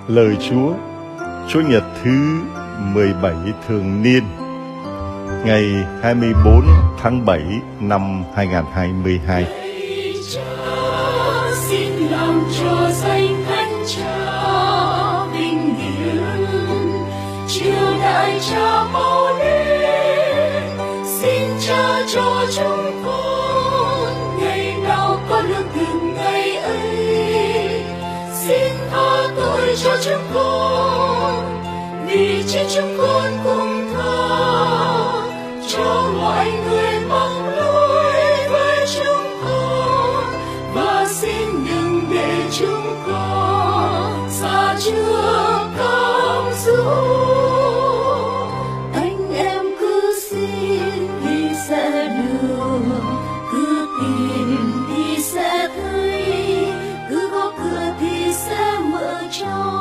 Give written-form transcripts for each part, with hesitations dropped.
Lời Chúa, Chúa Nhật thứ 17 thường niên, ngày 24 tháng 7 năm 2022. Xin làm cho danh Thánh Cha vinh hiển, triều đại Cha mau đến. Xin Cha cho chúng con ngày nào có lương thực ngày ấy. Xin tha tội cho chúng con, vì chính chúng con cũng tha cho mọi người mắc lỗi với chúng con, và xin đừng để chúng con xa trước cám dỗ. Anh em cứ xin thì sẽ được, cứ tìm thì sẽ thấy, cứ gõ cửa thì sẽ mở cho.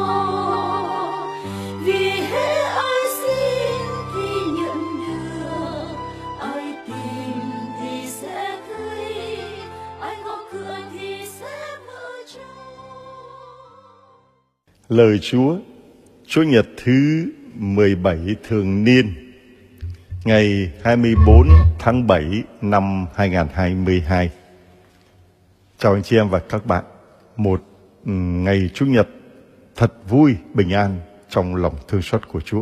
Vì hễ ai xin thì nhận được, ai tìm thì sẽ thấy, ai gõ cửa thì sẽ mở cho. Lời Chúa, Chúa Nhật thứ 17 thường niên, ngày 24 tháng 7 năm 2022. Chào anh chị em và các bạn. Một ngày Chủ nhật thật vui, bình an trong lòng thương xót của Chúa.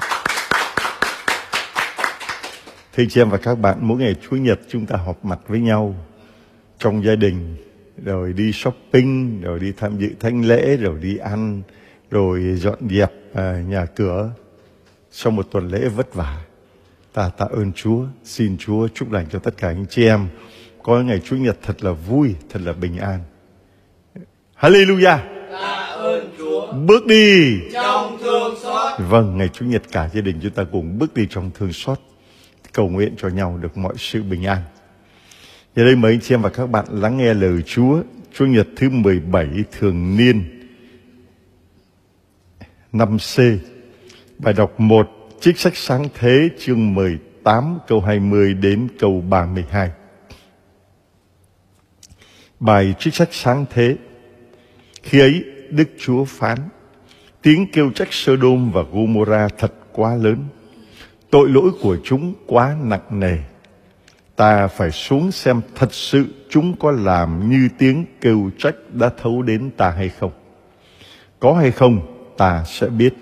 Thưa chị em và các bạn, mỗi ngày Chủ nhật chúng ta họp mặt với nhau trong gia đình, rồi đi shopping, rồi đi tham dự thánh lễ, rồi đi ăn, rồi dọn dẹp nhà cửa. Sau một tuần lễ vất vả, ta tạ ơn Chúa, xin Chúa chúc lành cho tất cả anh chị em có ngày Chủ nhật thật là vui, thật là bình an. Hallelujah. Tạ ơn Chúa. Bước đi Trong thương xót. Vâng, ngày Chủ nhật cả gia đình chúng ta cùng bước đi trong thương xót, cầu nguyện cho nhau được mọi sự bình an. Giờ đây mời anh chị em và các bạn lắng nghe lời Chúa, Chủ nhật thứ 17 thường niên, năm C. Bài đọc 1, trích sách Sáng Thế chương 18 câu 20 đến câu 32. Bài trích sách Sáng Thế. Khi ấy Đức Chúa phán: tiếng kêu trách Sodom và Gomorrha thật quá lớn, tội lỗi của chúng quá nặng nề. Ta phải xuống xem thật sự chúng có làm như tiếng kêu trách đã thấu đến ta hay không. Có hay không ta sẽ biết.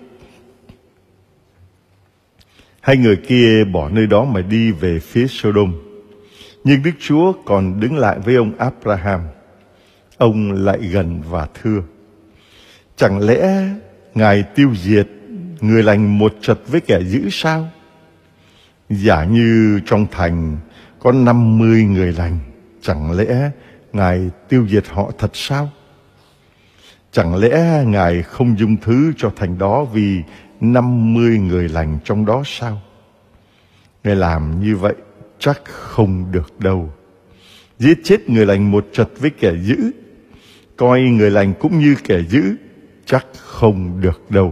Hai người kia bỏ nơi đó mà đi về phía Sodom. Nhưng Đức Chúa còn đứng lại với ông Abraham. Ông lại gần và thưa: chẳng lẽ Ngài tiêu diệt người lành một trật với kẻ dữ sao? Giả như trong thành có 50 người lành, chẳng lẽ Ngài tiêu diệt họ thật sao? Chẳng lẽ Ngài không dung thứ cho thành đó vì 50 người lành trong đó sao? Ngài làm như vậy chắc không được đâu. Giết chết người lành một trật với kẻ dữ, coi người lành cũng như kẻ dữ, chắc không được đâu.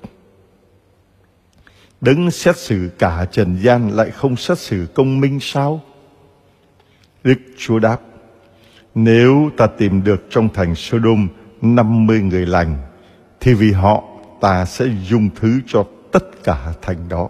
Đấng xét xử cả trần gian lại không xét xử công minh sao? Đức Chúa đáp: nếu ta tìm được trong thành Sodom 50 người lành, thì vì họ ta sẽ dung thứ cho tất cả thành đó.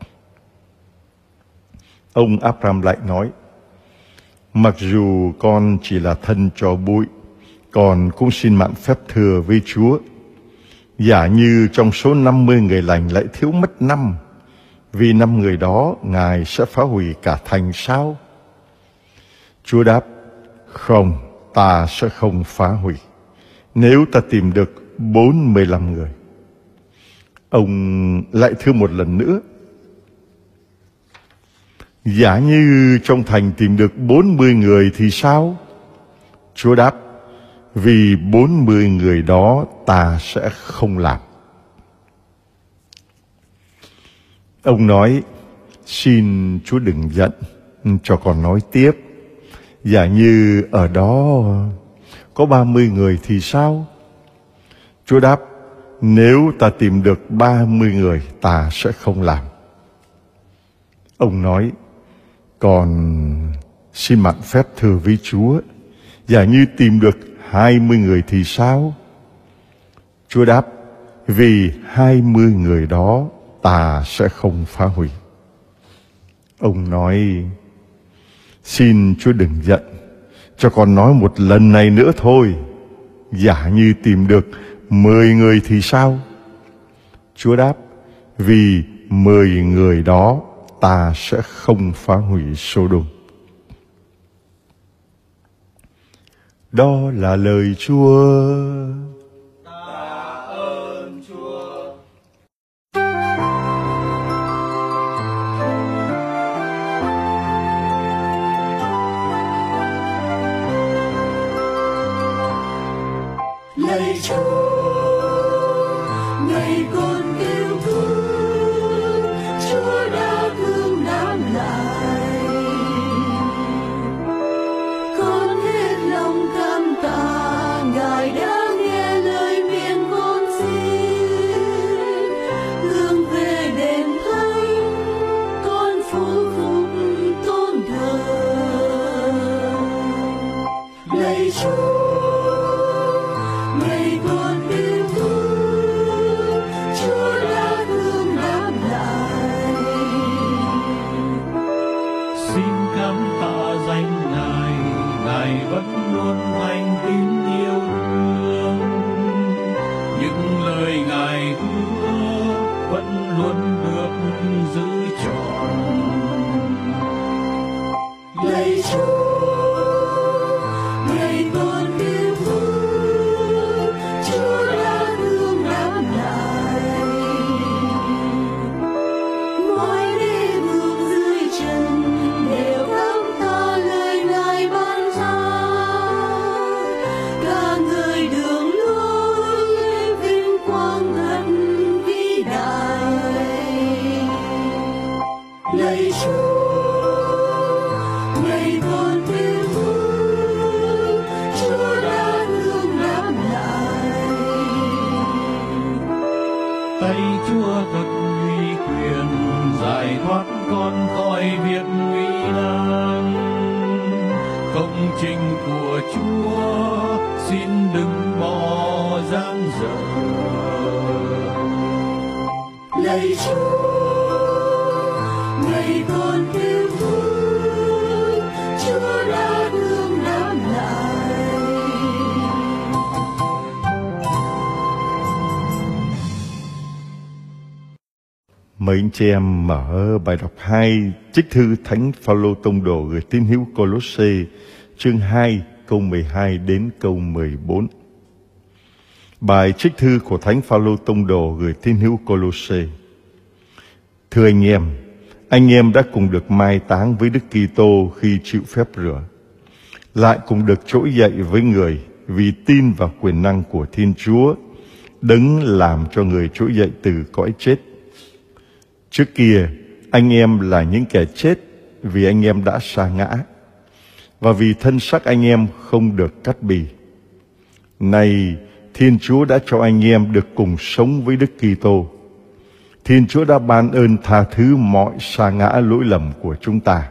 Ông Abraham lại nói: mặc dù con chỉ là thân tro bụi, con cũng xin mạn phép thưa với Chúa. Giả như trong số 50 người lành lại thiếu mất 5, vì 5 người đó Ngài sẽ phá hủy cả thành sao? Chúa đáp: không, ta sẽ không phá hủy, nếu ta tìm được 45 người. Ông lại thưa một lần nữa: giả như trong thành tìm được 40 người thì sao? Chúa đáp: vì 40 người đó ta sẽ không làm. Ông nói: xin Chúa đừng giận, cho con nói tiếp. Giả như ở đó có 30 người thì sao? Chúa đáp: nếu ta tìm được 30 người ta sẽ không làm. Ông nói: còn xin mạn phép thưa với Chúa, giả như tìm được 20 người thì sao? Chúa đáp: vì 20 người đó ta sẽ không phá hủy. Ông nói: xin Chúa đừng giận, cho con nói một lần này nữa thôi. Giả như tìm được 10 người thì sao? Chúa đáp: vì 10 người đó ta sẽ không phá hủy Sodom. Đó là lời Chúa. Lạy Chúa, ngày con kêu thương, Chúa đã thương đáp lại. Con hết lòng cảm tạ, Ngài đã nghe lời miệng con xin. Hướng về đền thánh, con phúc phúc tôn thờ. Lạy Chúa, ngày con kêu thương, Chúa đã thương đáp lại. Xin cảm tạ danh Ngài, Ngài vẫn luôn thành tín yêu thương. Những lời Ngài hứa vẫn luôn được giữ trọn. Lạy Chúa, ngày con kêu thương, Chúa đã thương đáp lại. Mọi đế vương dưới chân đều cảm tạ lời Ngài ban ra. Cả người đường lối vinh quang thật vĩ đại. Lạy Chúa, ngày con kêu thương, Chúa đã thương đáp lại. Tay Chúa thật uy quyền, giải thoát con khỏi việc nguy nan. Công trình của Chúa xin đừng bỏ dang dở. Lạy Chúa, ngày con kêu thương, Chúa đã thương đáp lại. Mời anh chị em mở bài đọc 2 trích thư Thánh Phaolô tông đồ gửi tín hữu Cô-lô-sê, chương 2 câu 12 đến câu 14. Bài trích thư của Thánh Phaolô tông đồ gửi tín hữu Cô-lô-sê. Thưa anh em đã cùng được mai táng với Đức Kitô khi chịu phép rửa, lại cùng được trỗi dậy với người vì tin vào quyền năng của Thiên Chúa, đấng làm cho người trỗi dậy từ cõi chết. Trước kia, anh em là những kẻ chết vì anh em đã sa ngã, và vì thân xác anh em không được cắt bì. Nay, Thiên Chúa đã cho anh em được cùng sống với Đức Kitô. Thiên Chúa đã ban ơn tha thứ mọi sa ngã lỗi lầm của chúng ta.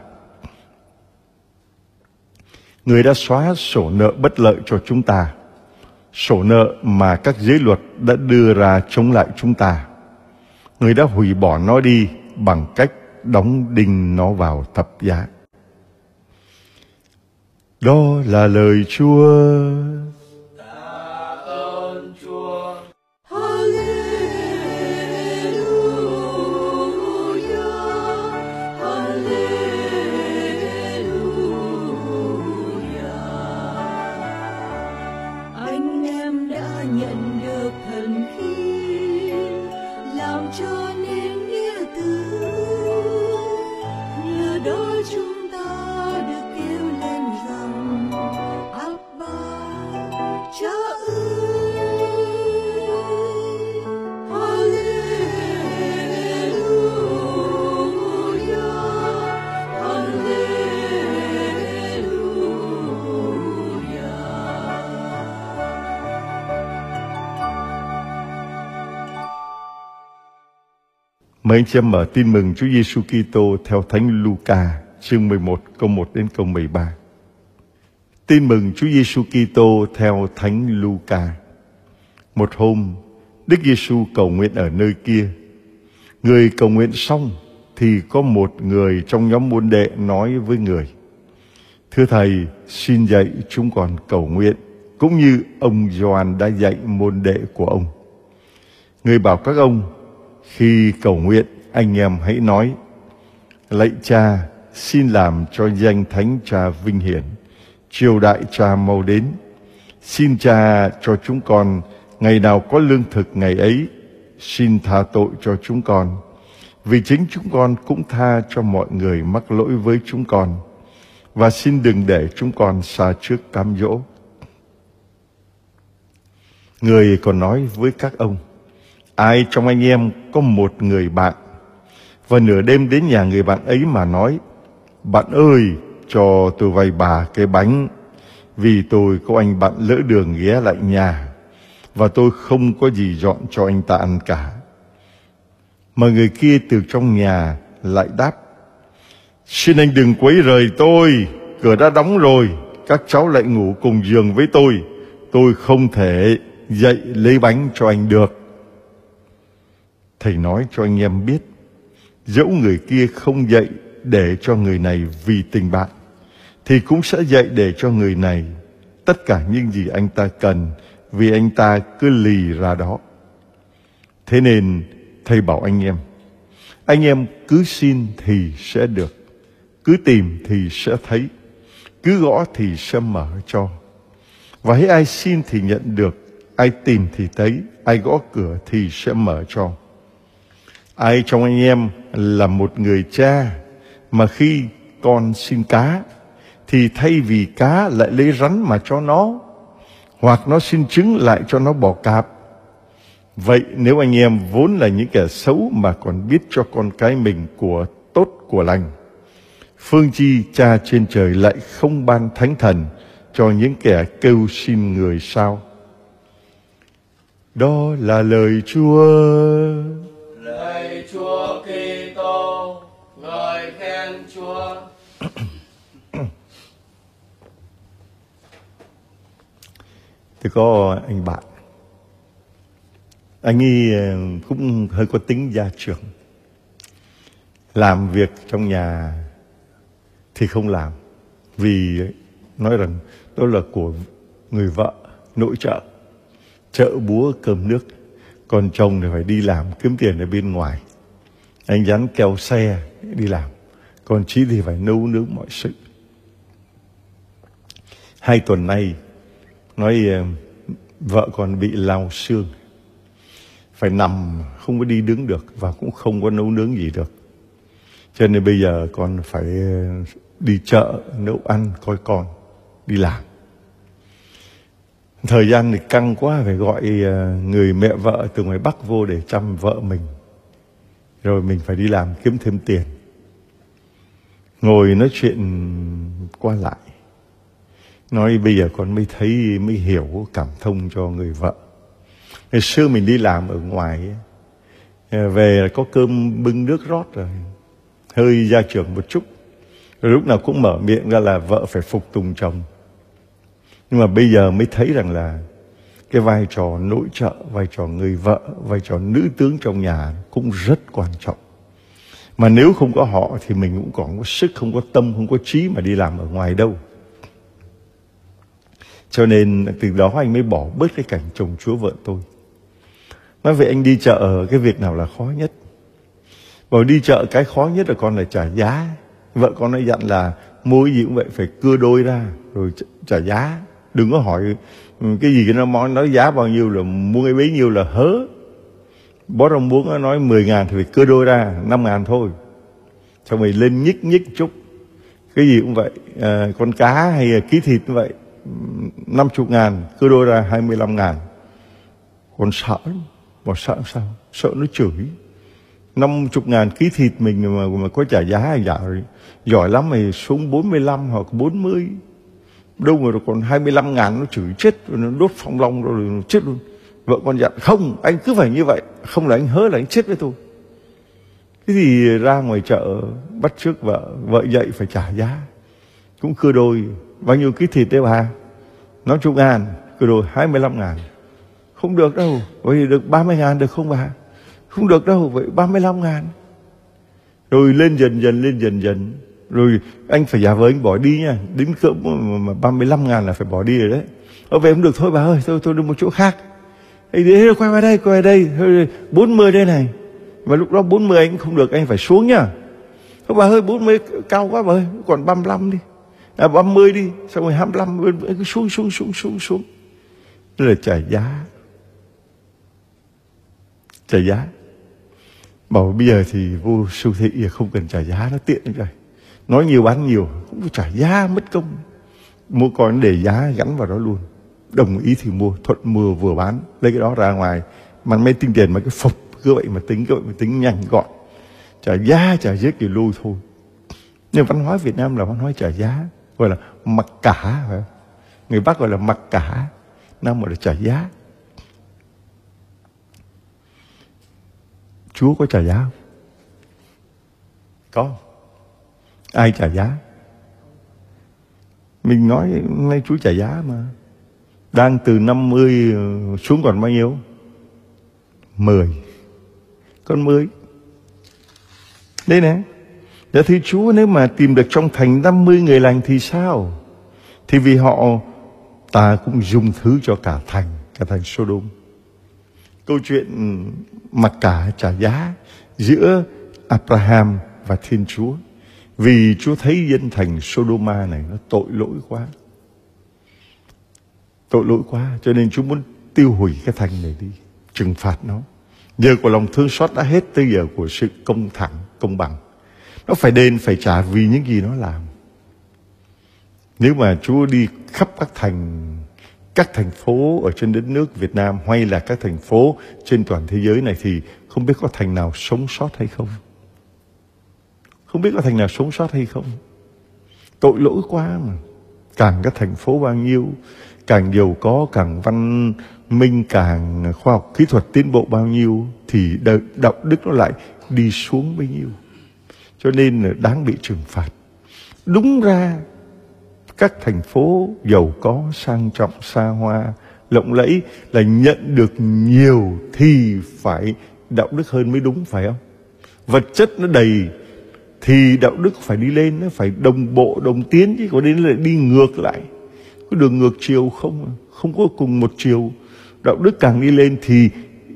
Người đã xóa sổ nợ bất lợi cho chúng ta, sổ nợ mà các giới luật đã đưa ra chống lại chúng ta. Người đã hủy bỏ nó đi bằng cách đóng đinh nó vào thập giá. Đó là lời Chúa. Tạ ơn Chúa. Anh em đã nhận được thần khí, làm cho nên nghĩa tử. Nhờ đó chúng ta được kêu lên rằng Abba, Cha ơi. Mời anh chị em mở tin mừng Chúa Giêsu Kitô theo Thánh Luca, chương 11 câu 1 đến câu 13. Tin mừng Chúa Giêsu Kitô theo Thánh Luca. Một hôm, Đức Giêsu cầu nguyện ở nơi kia. Người cầu nguyện xong thì có một người trong nhóm môn đệ nói với người: Thưa Thầy, xin dạy chúng con cầu nguyện, cũng như ông Gioan đã dạy môn đệ của ông. Người bảo các ông: Khi cầu nguyện, anh em hãy nói: Lạy Cha, xin làm cho danh Thánh Cha vinh hiển, triều đại Cha mau đến. Xin Cha cho chúng con ngày nào có lương thực ngày ấy. Xin tha tội cho chúng con, vì chính chúng con cũng tha cho mọi người mắc lỗi với chúng con. Và xin đừng để chúng con xa trước cám dỗ. Người còn nói với các ông: Ai trong anh em có một người bạn, và nửa đêm đến nhà người bạn ấy mà nói: Bạn ơi, cho tôi vay bà cái bánh, vì tôi có anh bạn lỡ đường ghé lại nhà, và tôi không có gì dọn cho anh ta ăn cả. Mà người kia từ trong nhà lại đáp: Xin anh đừng quấy rầy tôi, cửa đã đóng rồi, các cháu lại ngủ cùng giường với tôi không thể dậy lấy bánh cho anh được. Thầy nói cho anh em biết, dẫu người kia không dậy để cho người này vì tình bạn, thì cũng sẽ dậy để cho người này tất cả những gì anh ta cần, vì anh ta cứ lì ra đó. Thế nên thầy bảo anh em cứ xin thì sẽ được, cứ tìm thì sẽ thấy, cứ gõ thì sẽ mở cho. Và hễ ai xin thì nhận được, ai tìm thì thấy, ai gõ cửa thì sẽ mở cho. Ai trong anh em là một người cha, mà khi con xin cá, thì thay vì cá lại lấy rắn mà cho nó, hoặc nó xin trứng lại cho nó bò cạp. Vậy nếu anh em vốn là những kẻ xấu mà còn biết cho con cái mình của tốt của lành, phương chi Cha trên trời lại không ban Thánh Thần cho những kẻ kêu xin người sao? Đó là lời Chúa. Lạy Chúa Kitô, ngợi khen Chúa. Thì có anh bạn, anh ấy cũng hơi có tính gia trưởng. Làm việc trong nhà thì không làm, vì nói rằng đó là của người vợ nội trợ, chợ búa cơm nước. Còn chồng thì phải đi làm kiếm tiền ở bên ngoài. Anh dán keo xe đi làm, còn chị thì phải nấu nướng mọi sự. 2 tuần nay nói vợ còn bị lao xương, phải nằm, không có đi đứng được, và cũng không có nấu nướng gì được. Cho nên bây giờ con phải đi chợ nấu ăn, coi con đi làm. Thời gian thì căng quá, phải gọi người mẹ vợ từ ngoài Bắc vô để chăm vợ mình, rồi mình phải đi làm kiếm thêm tiền. Ngồi nói chuyện qua lại, nói bây giờ con mới thấy, mới hiểu, cảm thông cho người vợ. Ngày xưa mình đi làm ở ngoài ấy, về có cơm bưng nước rót rồi, hơi gia trưởng một chút, rồi lúc nào cũng mở miệng ra là vợ phải phục tùng chồng. Nhưng mà bây giờ mới thấy rằng là cái vai trò nội trợ, vai trò người vợ, vai trò nữ tướng trong nhà cũng rất quan trọng. Mà nếu không có họ thì mình cũng còn có sức, không có tâm, không có trí mà đi làm ở ngoài đâu. Cho nên từ đó anh mới bỏ bớt cái cảnh chồng chúa vợ tôi. Nói vậy anh đi chợ, cái việc nào là khó nhất? Bảo đi chợ cái khó nhất là con là trả giá. Vợ con nói dặn là mua cái gì cũng vậy, phải cưa đôi ra rồi trả giá. Đừng có hỏi cái gì nó nói giá bao nhiêu là mua cái bấy nhiêu là hớ. Bó rau muống nó nói 10.000 thì phải cưa đôi ra 5.000 thôi. Xong rồi lên nhích chút. Cái gì cũng vậy, con cá hay là ký thịt như vậy 50.000, cưa đôi ra 25.000. Còn sợ lắm. Bảo sợ sao? Sợ nó chửi. 50.000 ký thịt mình mà có trả giá hay giả rồi. Giỏi lắm thì xuống 45 hoặc 40. Đâu mà còn 25.000 nó chửi chết, rồi nó đốt phong long rồi nó chết luôn. Vợ con dặn không, anh cứ phải như vậy, không là anh hớ là anh chết với tôi. Cái gì ra ngoài chợ bắt chước vợ dậy phải trả giá, cũng cưa đôi. Bao nhiêu ký thịt đấy bà? 50.000, cưa đôi 25.000. Không được đâu. Vậy được 30.000 được không bà? Không được đâu. Vậy 35.000. Rồi lên dần dần. Rồi anh phải giả vờ anh bỏ đi nha. Đến cỡ mà 35.000 là phải bỏ đi rồi đấy. Vậy không được thôi bà ơi, tôi đi một chỗ khác. Ê, quay vào đây, thôi 40 đây này. Và lúc đó 40 anh không được, anh phải xuống nhá. Thôi bà ơi, 40 cao quá bà ơi, còn 35 đi. 30 đi, xong rồi 25, cứ xuống. Đây là trả giá. Trả giá. Bảo bây giờ thì vô siêu thị không cần trả giá, nó tiện rồi. Nói nhiều bán nhiều, không có trả giá, mất công. Mua con để giá gắn vào đó luôn. Đồng ý thì mua, thuận mua vừa bán. Lấy cái đó ra ngoài, mà mới tính tiền mà cái phục. Cứ vậy mà tính nhanh gọn. Trả giá, trả giết thì lui thôi. Nhưng văn hóa Việt Nam là văn hóa trả giá. Gọi là mặc cả, phải không? Người Bắc gọi là mặc cả, Nam gọi là trả giá. Chúa có trả giá không? Có. Ai trả giá? Mình nói nay Chúa trả giá mà. Đang từ 50 xuống còn bao nhiêu? 10. Còn 10. Đây nè. Dạ thưa Chúa, nếu mà tìm được trong thành 50 người lành thì sao? Thì vì họ, ta cũng dùng thứ cho cả thành Sodom. Câu chuyện mặc cả trả giá giữa Abraham và Thiên Chúa. Vì Chúa thấy dân thành Sodoma này nó tội lỗi quá. Tội lỗi quá, cho nên Chúa muốn tiêu hủy cái thành này đi, trừng phạt nó. Giờ của lòng thương xót đã hết, tới giờ của sự công thẳng, công bằng. Nó phải đền, phải trả vì những gì nó làm. Nếu mà Chúa đi khắp các thành phố ở trên đất nước Việt Nam hay là các thành phố trên toàn thế giới này thì không biết có thành nào sống sót hay không. Không biết có thành nào sống sót hay không. Tội lỗi quá mà. Càng các thành phố bao nhiêu, càng giàu có, càng văn minh, càng khoa học kỹ thuật tiến bộ bao nhiêu thì đạo đức nó lại đi xuống bấy nhiêu. Cho nên là đáng bị trừng phạt. Đúng ra các thành phố giàu có, sang trọng, xa hoa, lộng lẫy là nhận được nhiều thì phải đạo đức hơn mới đúng, phải không? Vật chất nó đầy thì đạo đức phải đi lên, nó phải đồng bộ, đồng tiến, chứ có đến là đi ngược lại. Có đường ngược chiều không? Không có cùng một chiều. Đạo đức càng đi lên thì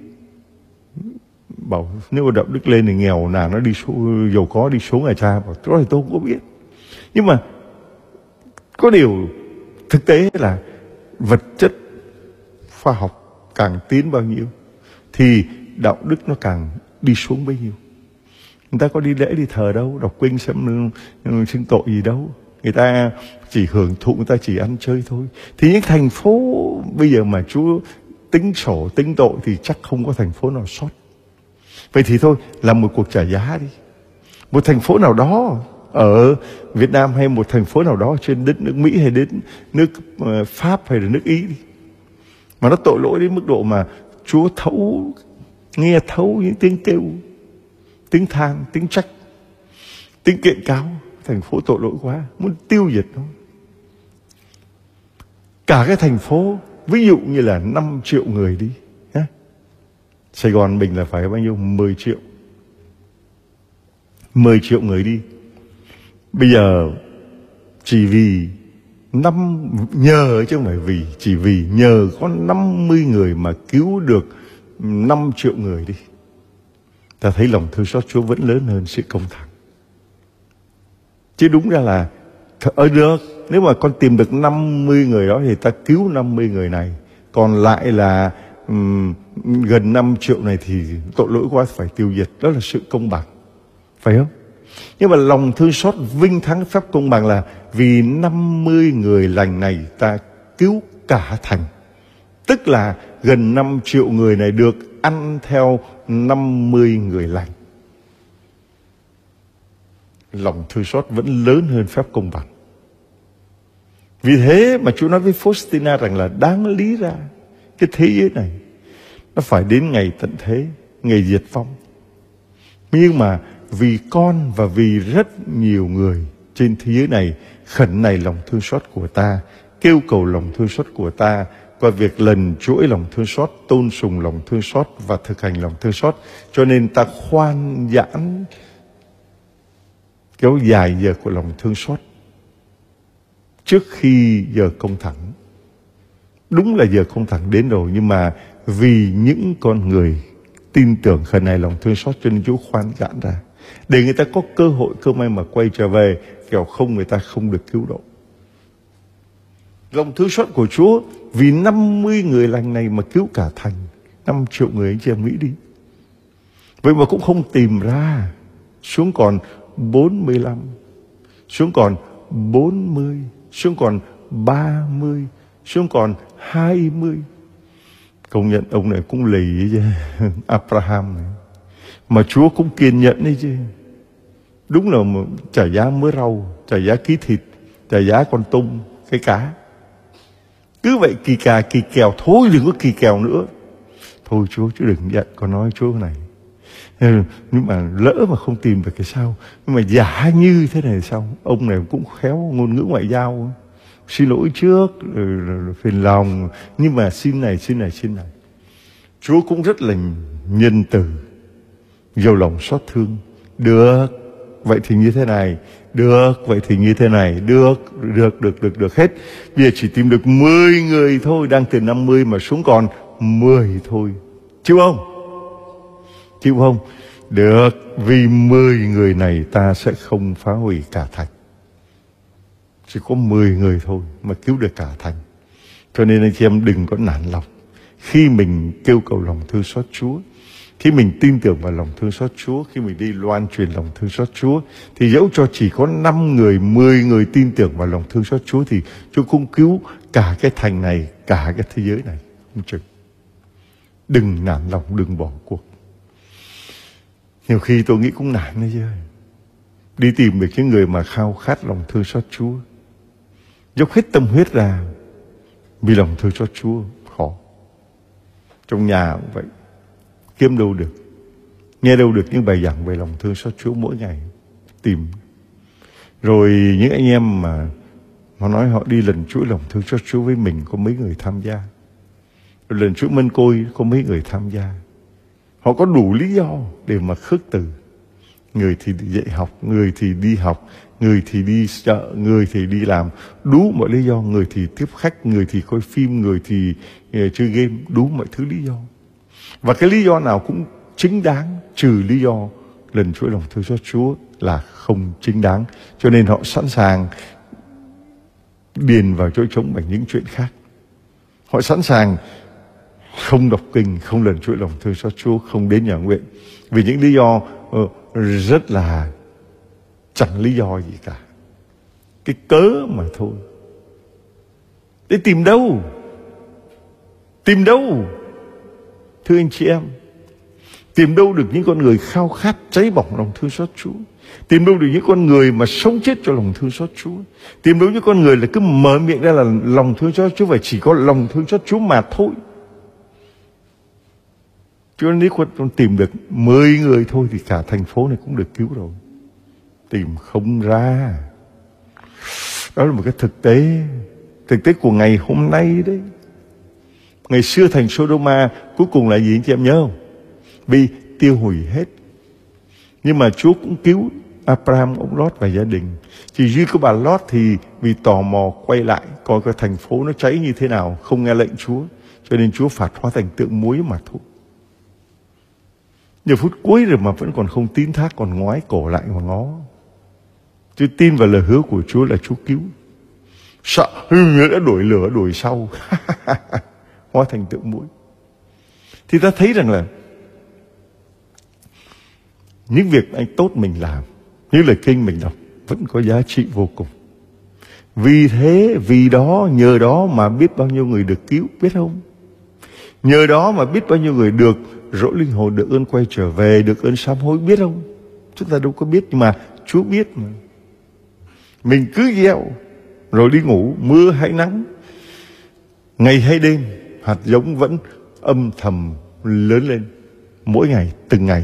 bảo nếu mà đạo đức lên thì nghèo nào nó đi xuống, giàu có đi xuống, cha bảo đó thì tôi không có biết. Nhưng mà có điều thực tế là vật chất khoa học càng tiến bao nhiêu thì đạo đức nó càng đi xuống bấy nhiêu. Người ta có đi lễ đi thờ đâu, đọc kinh xưng tội gì đâu. Người ta chỉ hưởng thụ, người ta chỉ ăn chơi thôi. Thì những thành phố bây giờ mà Chúa tính sổ, tính tội thì chắc không có thành phố nào sót. Vậy thì thôi, làm một cuộc trả giá đi. Một thành phố nào đó ở Việt Nam hay một thành phố nào đó trên đất nước Mỹ hay đến nước Pháp hay là nước Ý đi. Mà nó tội lỗi đến mức độ mà Chúa nghe thấu những tiếng kêu, tiếng than, tiếng trách, tiếng kiện cáo. Thành phố tội lỗi quá, muốn tiêu diệt nó. Cả cái thành phố, ví dụ như là 5 triệu người đi. Sài Gòn mình là phải bao nhiêu? 10 triệu. 10 triệu người đi. Bây giờ chỉ vì nhờ chứ không phải vì, chỉ vì nhờ có 50 người mà cứu được 5 triệu người đi. Ta thấy lòng thương xót Chúa vẫn lớn hơn sự công thẳng. Chứ đúng ra là ở được, nếu mà con tìm được 50 người đó thì ta cứu 50 người này. Còn lại là gần 5 triệu này thì tội lỗi quá phải tiêu diệt. Đó là sự công bằng, phải không? Nhưng mà lòng thương xót vinh thắng phép công bằng là vì 50 người lành này ta cứu cả thành. Tức là gần 5 triệu người này được ăn theo 50 người lành. Lòng thương xót vẫn lớn hơn phép công bằng. Vì thế mà Chúa nói với Faustina rằng là đáng lý ra cái thế giới này nó phải đến ngày tận thế, ngày diệt vong. Nhưng mà vì con và vì rất nhiều người trên thế giới này khẩn này lòng thương xót của ta, kêu cầu lòng thương xót của ta qua việc lần chuỗi lòng thương xót, tôn sùng lòng thương xót và thực hành lòng thương xót. Cho nên ta khoan giãn kéo dài giờ của lòng thương xót trước khi giờ công thẳng. Đúng là giờ công thẳng đến rồi, nhưng mà vì những con người tin tưởng khẩn này lòng thương xót cho nên Chúa khoan giãn ra để người ta có cơ hội cơ may mà quay trở về, kẻo không người ta không được cứu độ. Lòng thương xót của Chúa vì 50 người lành này mà cứu cả thành 5 triệu người, anh chị em nghĩ đi. Vậy mà cũng không tìm ra, xuống còn 45, xuống còn 40, xuống còn 30, xuống còn 20. Công nhận ông này cũng lì ấy chứ, Abraham này. Mà Chúa cũng kiên nhẫn ấy chứ. Đúng là trả giá mớ rau, trả giá ký thịt, trả giá con tôm, cái cá. Cứ vậy kỳ cà kỳ kèo, thôi đừng có kỳ kèo nữa. Thôi Chúa chứ đừng giận, con nói Chúa này. Nhưng mà lỡ mà không tìm được cái sao. Nhưng mà giả như thế này sao? Ông này cũng khéo ngôn ngữ ngoại giao. Xin lỗi trước, rồi phiền lòng. Nhưng mà xin này. Chúa cũng rất là nhân từ, giàu lòng xót thương. Được, vậy thì như thế này. Được, vậy thì như thế này. Được hết. Bây giờ chỉ tìm được 10 người thôi. Đang từ 50 mà xuống còn 10 thôi. Chịu không? Chịu không? Được, vì 10 người này ta sẽ không phá hủy cả thành. Chỉ có 10 người thôi mà cứu được cả thành. Cho nên anh chị em đừng có nản lòng. Khi mình kêu cầu lòng thương xót Chúa, khi mình tin tưởng vào lòng thương xót Chúa, khi mình đi loan truyền lòng thương xót Chúa, thì dẫu cho chỉ có 5 người, 10 người tin tưởng vào lòng thương xót Chúa, thì Chúa cũng cứu cả cái thành này, cả cái thế giới này. Không chừng. Đừng nản lòng, đừng bỏ cuộc. Nhiều khi tôi nghĩ cũng nản đấy chứ. Đi tìm được những người mà khao khát lòng thương xót Chúa, dốc hết tâm huyết ra vì lòng thương xót Chúa khó. Trong nhà cũng vậy, kiếm đâu được, nghe đâu được những bài giảng về lòng thương xót Chúa mỗi ngày. Tìm. Rồi những anh em mà họ nói họ đi lần chuỗi lòng thương xót Chúa với mình, có mấy người tham gia. Rồi lần chuỗi Mân Côi có mấy người tham gia. Họ có đủ lý do để mà khước từ. Người thì dạy học, người thì đi học, người thì đi chợ, người thì đi làm. Đủ mọi lý do. Người thì tiếp khách, người thì coi phim, người thì chơi game. Đủ mọi thứ lý do. Và cái lý do nào cũng chính đáng, trừ lý do lần chuỗi lòng thương xót Chúa là không chính đáng. Cho nên họ sẵn sàng điền vào chỗ trống bằng những chuyện khác. Họ sẵn sàng không đọc kinh, không lần chuỗi lòng thương xót Chúa, không đến nhà nguyện, vì những lý do rất là chẳng lý do gì cả. Cái cớ mà thôi. Để tìm đâu? Tìm đâu? Thưa anh chị em, tìm đâu được những con người khao khát cháy bỏng lòng thương xót Chúa? Tìm đâu được những con người mà sống chết cho lòng thương xót Chúa? Tìm đâu những con người là cứ mở miệng ra là lòng thương xót Chúa, và chỉ có lòng thương xót Chúa mà thôi? Cho nên nếu con tìm được 10 người thôi thì cả thành phố này cũng được cứu rồi. Tìm không ra. Đó là một cái thực tế của ngày hôm nay đấy. Ngày xưa thành Sodoma cuối cùng là gì anh chị em nhớ không? Bị tiêu hủy hết. Nhưng mà Chúa cũng cứu Abraham, ông Lót và gia đình. Chỉ duy có bà Lót thì vì tò mò quay lại coi cái thành phố nó cháy như thế nào, không nghe lệnh Chúa, cho nên Chúa phạt hóa thành tượng muối mà thôi. Nhiều phút cuối rồi mà vẫn còn không tín thác, còn ngoái cổ lại mà ngó. Chứ tin vào lời hứa của Chúa là Chúa cứu. Sợ đã đổi lửa đổi sau. Hóa thành tượng muối. Thì ta thấy rằng là những việc anh tốt mình làm, những lời kinh mình đọc vẫn có giá trị vô cùng. Vì thế, vì đó, nhờ đó mà biết bao nhiêu người được cứu, biết không? Nhờ đó mà biết bao nhiêu người được rỗi linh hồn, được ơn quay trở về, được ơn sám hối, biết không? Chúng ta đâu có biết, nhưng mà Chúa biết mà. Mình cứ gieo rồi đi ngủ, mưa hay nắng, ngày hay đêm, hạt giống vẫn âm thầm lớn lên mỗi ngày, từng ngày.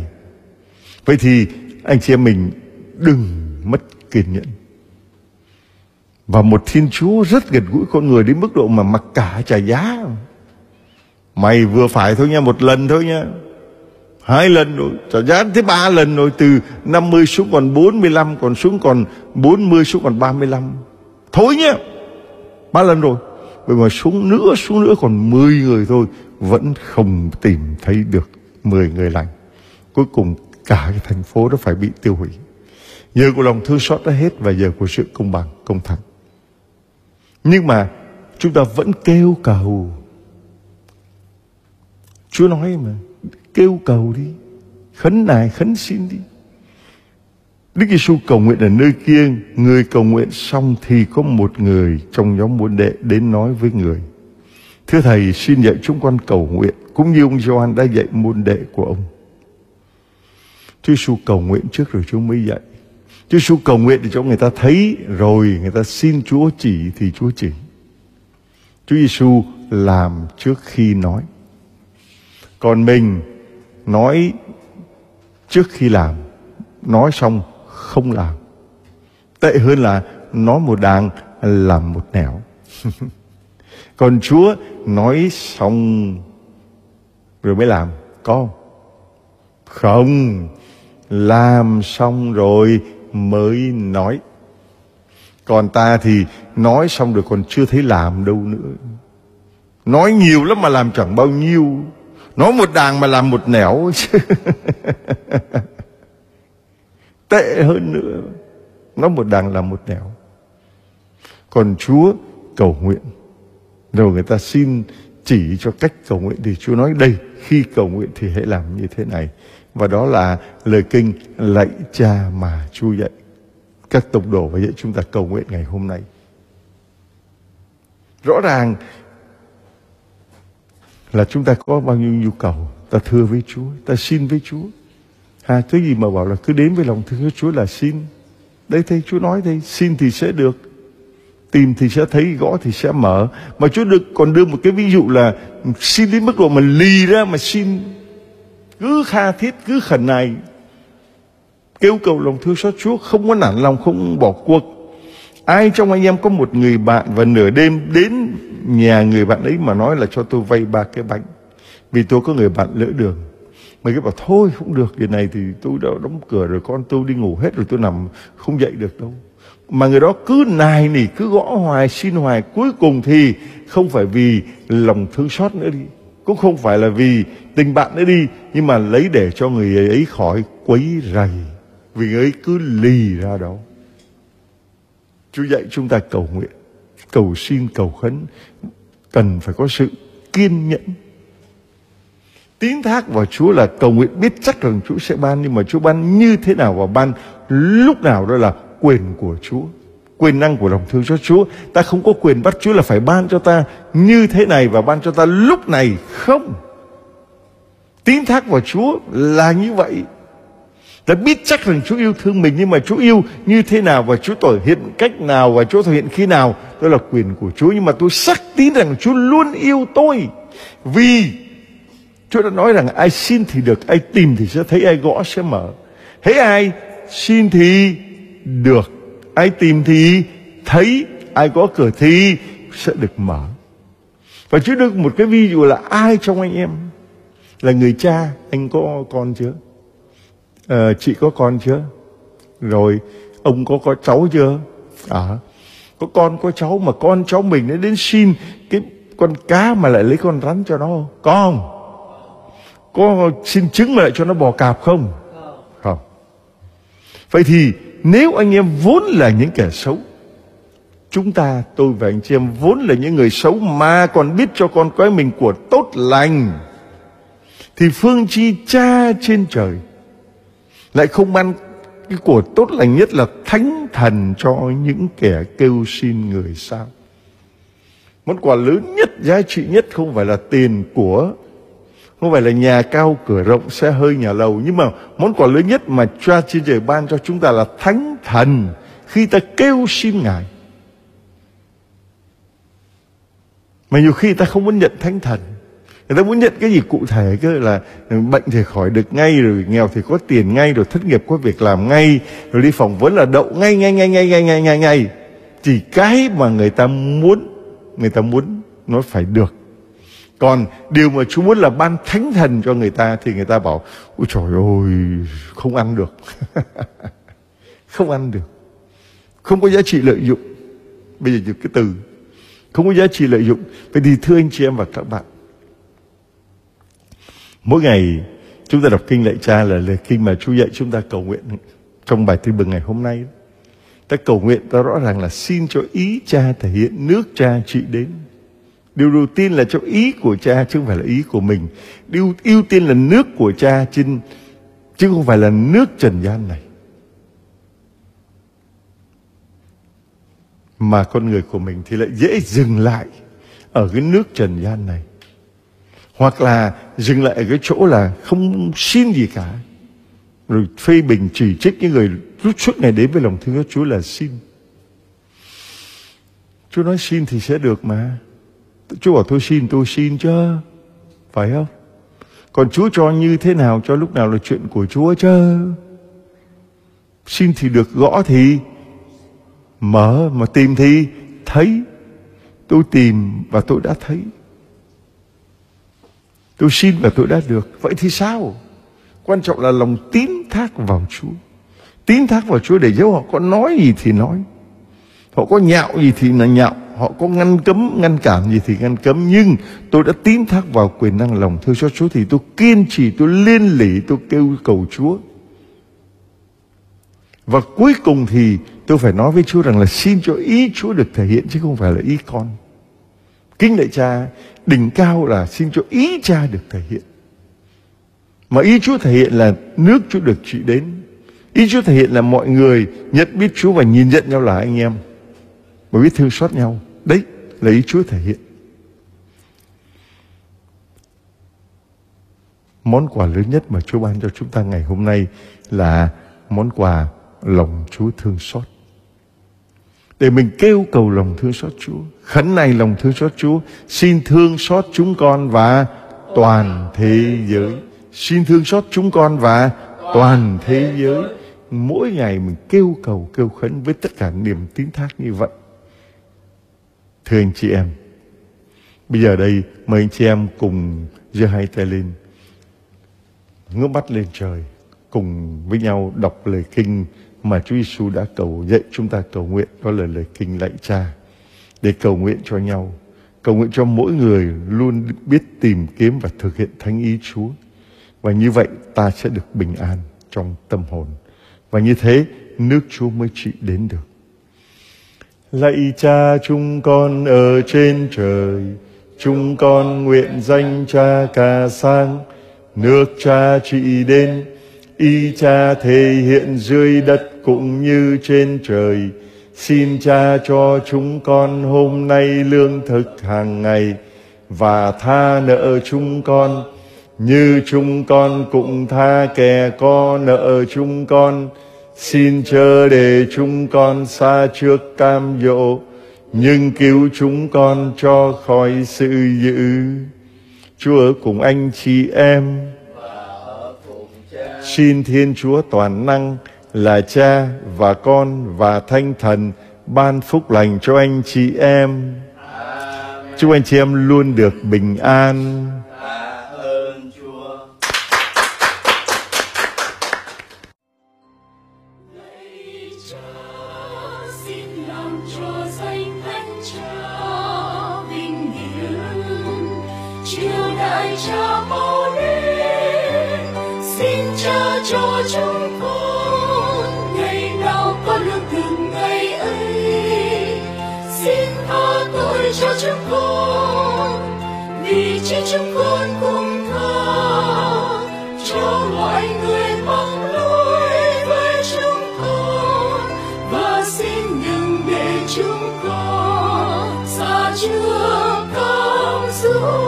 Vậy thì anh chị em mình đừng mất kiên nhẫn. Và một Thiên Chúa rất gần gũi con người đến mức độ mà mặc cả trả giá. Mày vừa phải thôi nha, một lần thôi nha, 2 lần rồi, trả giá tới 3 lần rồi, từ 50 xuống còn 45, còn xuống còn 40, xuống còn 35. Thôi nhá, 3 lần rồi. Vậy mà xuống nữa còn 10 người thôi, vẫn không tìm thấy được 10 người lành. Cuối cùng cả cái thành phố đó phải bị tiêu hủy. Giờ của lòng thương xót đã hết và giờ của sự công bằng, công thắng. Nhưng mà chúng ta vẫn kêu cầu. Chúa nói mà, kêu cầu đi, khấn nài, khấn xin đi. Đức Giêsu cầu nguyện ở nơi kia, người cầu nguyện xong thì có một người trong nhóm môn đệ đến nói với người: Thưa Thầy, xin dạy chúng con cầu nguyện, cũng như ông Gioan đã dạy môn đệ của ông. Chúa Giêsu cầu nguyện trước rồi Chúa mới dạy. Chúa Giêsu cầu nguyện để cho người ta thấy, rồi người ta xin Chúa chỉ thì Chúa chỉ. Chúa Giêsu làm trước khi nói. Còn mình nói trước khi làm, nói xong không làm. Tệ hơn là nói một đàng làm một nẻo. Còn Chúa nói xong rồi mới làm, có không? Làm xong rồi mới nói. Còn ta thì nói xong rồi còn chưa thấy làm đâu nữa. Nói nhiều lắm mà làm chẳng bao nhiêu. Nói một đàng mà làm một nẻo. Tệ hơn nữa, nói một đàng làm một nẻo. Còn Chúa cầu nguyện, rồi người ta xin chỉ cho cách cầu nguyện, thì Chúa nói đây, khi cầu nguyện thì hãy làm như thế này. Và đó là lời kinh lạy Cha mà Chúa dạy các tông đồ và dạy chúng ta cầu nguyện ngày hôm nay. Rõ ràng là chúng ta có bao nhiêu nhu cầu, ta thưa với Chúa, ta xin với Chúa. Cái gì mà bảo là cứ đến với lòng thương Chúa là xin. Đấy, thấy Chúa nói đây, xin thì sẽ được, tìm thì sẽ thấy, gõ thì sẽ mở. Mà Chúa còn đưa một cái ví dụ là xin đến mức độ mà lì ra mà xin, cứ tha thiết, cứ khẩn này, kêu cầu lòng thương xót Chúa, không có nản lòng, không bỏ cuộc. Ai trong anh em có một người bạn và nửa đêm đến nhà người bạn ấy mà nói là cho tôi vay 3 cái bánh vì tôi có người bạn lỡ đường. Mấy cái bảo thôi không được, điều này thì tôi đã đóng cửa rồi, con tôi đi ngủ hết rồi, tôi nằm không dậy được đâu. Mà người đó cứ nài nỉ, cứ gõ hoài, xin hoài. Cuối cùng thì không phải vì lòng thương xót nữa đi, cũng không phải là vì tình bạn nữa đi, nhưng mà lấy để cho người ấy khỏi quấy rầy, vì người ấy cứ lì ra đó. Chúa dạy chúng ta cầu nguyện, cầu xin, cầu khấn cần phải có sự kiên nhẫn. Tín thác vào Chúa là cầu nguyện biết chắc rằng Chúa sẽ ban, nhưng mà Chúa ban như thế nào và ban lúc nào đó là quyền của Chúa, quyền năng của lòng thương cho Chúa. Ta không có quyền bắt Chúa là phải ban cho ta như thế này và ban cho ta lúc này, không. Tín thác vào Chúa là như vậy. Ta biết chắc rằng Chúa yêu thương mình, nhưng mà Chúa yêu như thế nào và Chúa thể hiện cách nào và Chúa thể hiện khi nào, đó là quyền của Chúa. Nhưng mà tôi xác tín rằng Chúa luôn yêu tôi, vì Chúa đã nói rằng ai xin thì được, ai tìm thì sẽ thấy, ai gõ sẽ mở. Hễ ai xin thì được, ai tìm thì thấy, ai gõ cửa thì sẽ được mở. Và Chúa đưa một cái ví dụ là ai trong anh em là người cha, anh có con chưa? Chị có con chưa? Rồi ông có cháu chưa? Có con có cháu mà con cháu mình nó đến xin cái con cá mà lại lấy con rắn cho nó không? Có xin trứng mà lại cho nó bò cạp không? Không. Vậy thì nếu anh em vốn là những kẻ xấu, chúng ta, tôi và anh chị em vốn là những người xấu mà còn biết cho con cái mình của tốt lành, thì phương chi Cha trên trời lại không ban cái của tốt lành nhất là thánh thần cho những kẻ kêu xin người sao? Món quà lớn nhất, giá trị nhất không phải là tiền của, không phải là nhà cao cửa rộng xe hơi nhà lầu, nhưng mà món quà lớn nhất mà Cha trên trời ban cho chúng ta là thánh thần khi ta kêu xin Ngài. Mà nhiều khi ta không muốn nhận thánh thần, người ta muốn nhận cái gì cụ thể cơ, là bệnh thì khỏi được ngay, rồi nghèo thì có tiền ngay, rồi thất nghiệp có việc làm ngay, rồi đi phỏng vấn là đậu ngay. Chỉ cái mà người ta muốn nó phải được. Còn điều mà Chúa muốn là ban thánh thần cho người ta thì người ta bảo ôi trời ơi, không ăn được. Không ăn được, không có giá trị lợi dụng. Bây giờ dùng cái từ không có giá trị lợi dụng. Vậy thì thưa anh chị em và các bạn, mỗi ngày chúng ta đọc kinh lạy Cha là lời kinh mà Chúa dạy chúng ta cầu nguyện. Trong bài tin mừng ngày hôm nay, ta cầu nguyện ta rõ ràng là xin cho ý Cha thể hiện, nước Cha trị đến. Điều đầu tiên là cho ý của Cha chứ không phải là ý của mình. Điều ưu tiên là nước của Cha chứ không phải là nước trần gian này. Mà con người của mình thì lại dễ dừng lại ở cái nước trần gian này, hoặc là dừng lại ở cái chỗ là không xin gì cả, rồi phê bình chỉ trích những người suốt ngày đến với lòng thương Chúa là xin. Chúa nói xin thì sẽ được mà. Chúa bảo tôi xin chứ, phải không? Còn Chúa cho như thế nào, cho lúc nào là chuyện của Chúa chứ. Xin thì được, gõ thì mở, mà tìm thì thấy. Tôi tìm và tôi đã thấy, tôi xin và tôi đã được. Vậy thì sao? Quan trọng là lòng tín thác vào Chúa. Tín thác vào Chúa để dẫu họ có nói gì thì nói, họ có nhạo gì thì là nhạo, họ có ngăn cản gì thì ngăn cấm, nhưng tôi đã tín thác vào quyền năng lòng thương cho Chúa thì tôi kiên trì, tôi liên lỉ, tôi kêu cầu Chúa. Và cuối cùng thì tôi phải nói với Chúa rằng là xin cho ý Chúa được thể hiện chứ không phải là ý con. Kính lạy Cha, đỉnh cao là xin cho ý Cha được thể hiện. Mà ý Chúa thể hiện là nước Chúa được trị đến. Ý Chúa thể hiện là mọi người nhận biết Chúa và nhìn nhận nhau là anh em, và biết thương xót nhau. Đấy là ý Chúa thể hiện. Món quà lớn nhất mà Chúa ban cho chúng ta ngày hôm nay là món quà lòng Chúa thương xót. Để mình kêu cầu lòng thương xót Chúa, khấn này lòng thương xót Chúa, xin thương xót chúng con và toàn thế giới. Xin thương xót chúng con và toàn thế giới. Mỗi ngày mình kêu cầu, kêu khấn với tất cả niềm tín thác như vậy. Thưa anh chị em, bây giờ đây mời anh chị em cùng giơ hai tay lên, ngước mắt lên trời, cùng với nhau đọc lời kinh mà Chúa Giêsu đã dạy chúng ta cầu nguyện. Đó là lời kinh lạy Cha, để cầu nguyện cho nhau, cầu nguyện cho mỗi người luôn biết tìm kiếm và thực hiện thánh ý Chúa. Và như vậy ta sẽ được bình an trong tâm hồn, và như thế nước Chúa mới trị đến được. Lạy Cha chúng con ở trên trời, chúng con nguyện danh Cha ca sang, nước Cha trị đến, ý Cha thể hiện dưới đất cũng như trên trời. Xin Cha cho chúng con hôm nay lương thực hàng ngày, và tha nợ chúng con như chúng con cũng tha kẻ có nợ chúng con. Xin chớ để chúng con xa trước cam dỗ, nhưng cứu chúng con cho khỏi sự dữ. Chúa ở cùng anh chị em. Xin Thiên Chúa toàn năng là Cha và Con và Thánh Thần ban phúc lành cho anh chị em. Chúc anh chị em luôn được bình an. Cha mau đến, xin Cha cho chúng con ngày nào có lương thực ngày ấy. Xin tha tội cho chúng con, vì chính chúng con cũng tha cho mọi người mắc lỗi với chúng con, và xin đừng để chúng con xa trước cam dỗ.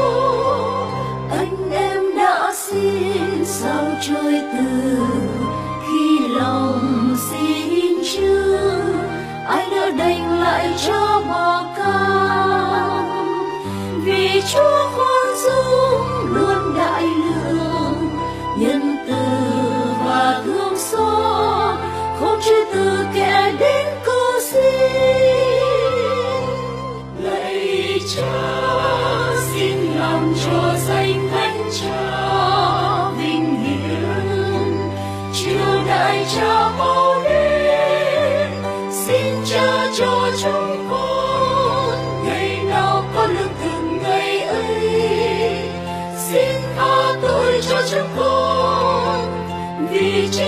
Sao trời từ khi lòng xin Chúa, ai đã đành lại cho bỏ cam, vì Chúa khoan dung luôn đại lượng, nhân từ và thương xót, không chỉ từ kẻ đến cầu xin.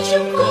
chúc con